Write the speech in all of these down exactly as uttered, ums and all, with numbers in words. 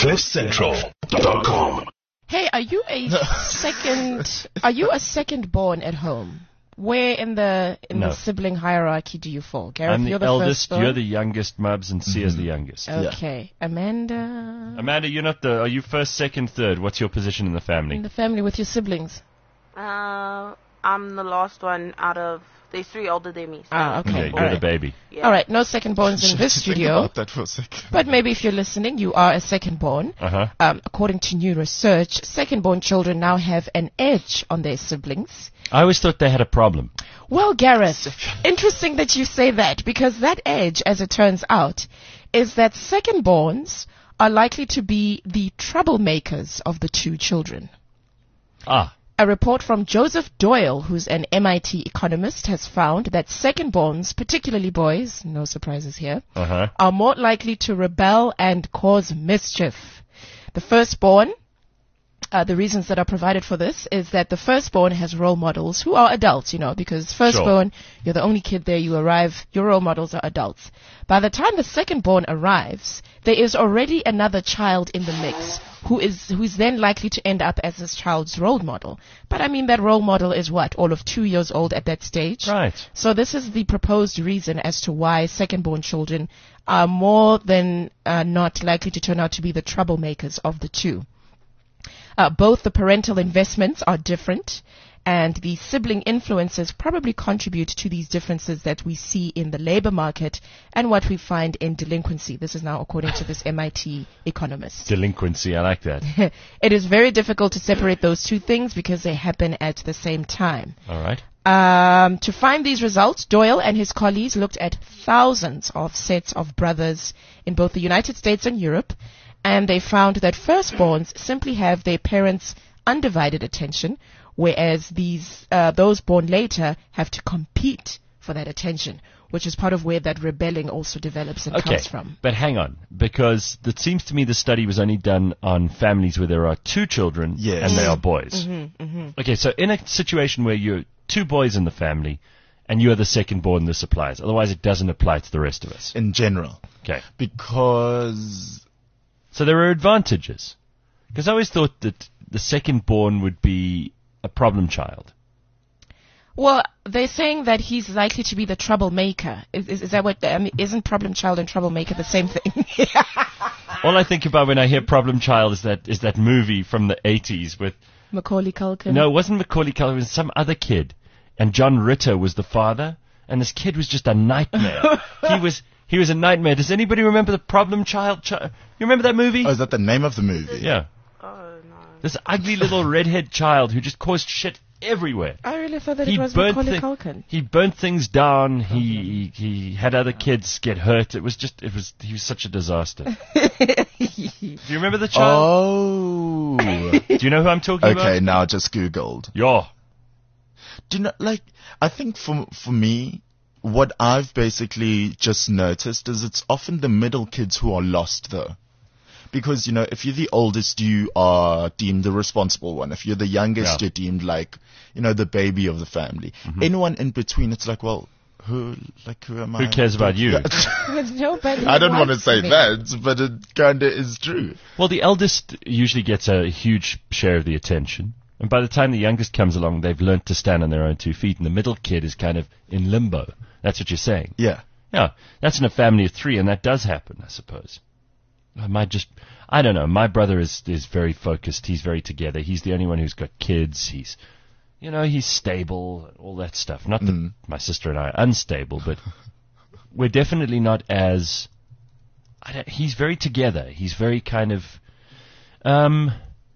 cliff central dot com. Hey, are you a second? Are you a second born at home? Where in the in No. the sibling hierarchy do you fall? Gareth, I'm the, you're the eldest, first you're the youngest, Mubs, and Sia's Mm-hmm. the youngest. Okay, Amanda. Amanda, you're not the. Are you first, second, third? What's your position in the family? In the family with your siblings. Uh, I'm the last one out of. There's three older than me. So Ah, okay. Okay, All you're right. the baby. yeah. All right, no second borns in this Think studio. about that for a second. But maybe if you're listening, you are a second born. Uh huh. Um, according to new research, second born children now have an edge on their siblings. I always thought they had a problem. Well, Gareth, interesting that you say that, because that edge, as it turns out, is that second borns are likely to be the troublemakers of the two children. Ah, A report from Joseph Doyle, who's an M I T economist, has found that second-borns, particularly boys, no surprises here, uh huh. are more likely to rebel and cause mischief. The firstborn, uh, the reasons that are provided for this is that the firstborn has role models who are adults, you know, because firstborn, you're the only kid there, you arrive, your role models are adults. By the time the secondborn arrives, there is already another child in the mix who is who is then likely to end up as this child's role model. But I mean, that role model is what, all of two years old at that stage? Right. So this is the proposed reason as to why second-born children are more than uh, not likely to turn out to be the troublemakers of the two. Uh, both the parental investments are different, and the sibling influences probably contribute to these differences that we see in the labor market and what we find in delinquency. This is now according to this M I T economist. Delinquency, I like that. It is very difficult to separate those two things because they happen at the same time. All right. Um, to find these results, Doyle and his colleagues looked at thousands of sets of brothers in both the United States and Europe, and they found that firstborns simply have their parents' undivided attention, whereas these uh, those born later have to compete for that attention, which is part of where that rebelling also develops and Okay, comes from. but hang on, because it seems to me the study was only done on families where there are two children Yes. and they are boys. Okay, so in a situation where you're two boys in the family and you are the second born, this applies. Otherwise, it doesn't apply to the rest of us. In general. Okay. Because So there are advantages. Because I always thought that the second born would be a problem child. Well, they're saying that he's likely to be the troublemaker. Is, is, is that what? I mean, isn't problem child and troublemaker the same thing? All I think about when I hear problem child is that is that movie from the eighties with Macaulay Culkin. no, it wasn't Macaulay Culkin, it was some other kid, and John Ritter was the father, and this kid was just a nightmare. he was he was a nightmare. Does anybody remember the problem child? Chi- you remember that movie? oh, is that the name of the movie? Yeah, Oh no. this ugly little redhead child who just caused shit everywhere. I really thought that He it was burnt Macaulay thi- Culkin. He burnt things down. He, he he had other kids get hurt. It was just it was he was such a disaster. Do you remember the child? Oh. Do you know who I'm talking about? Okay, now just Googled. Yeah. Do you know, like, I think for, for me, what I've basically just noticed is it's often the middle kids who are lost, though. Because, you know, if you're the oldest, you are deemed the responsible one. If you're the youngest, Yeah. you're deemed like, you know, the baby of the family. Mm-hmm. Anyone in between, it's like, well, who, like, who am I? Who cares about you? There's nobody. I don't want to wants say me. that, but it kinda is true. Well, the eldest usually gets a huge share of the attention. And by the time the youngest comes along, they've learnt to stand on their own two feet. And the middle kid is kind of in limbo. That's what you're saying. Yeah. Yeah, that's in a family of three, and that does happen, I suppose. I might just, I don't know. My brother is, is very focused. He's very together. He's the only one who's got kids. He's, you know, he's stable, all that stuff. Not that Mm. my sister and I are unstable, but we're definitely not as, I don't, he's very together. He's very kind of, um,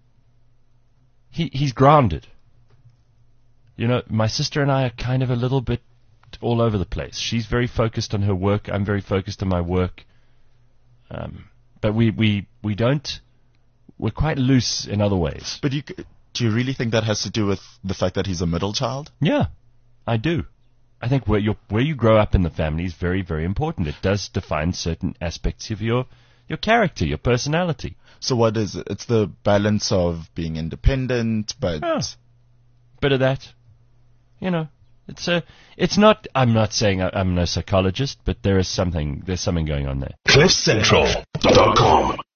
he he's grounded. You know, my sister and I are kind of a little bit all over the place. She's very focused on her work. I'm very focused on my work. Um, but we, we, we don't, we're quite loose in other ways. But you, c- do you really think that has to do with the fact that he's a middle child? Yeah, I do. I think where you where you grow up in the family is very, very important. It does define certain aspects of your, your character, your personality. So what is it? It's the balance of being independent, but Yeah. Bit of that. You know, it's a, it's not, I'm not saying I, I'm no psychologist, but there is something, there's something going on there. cliff central dot com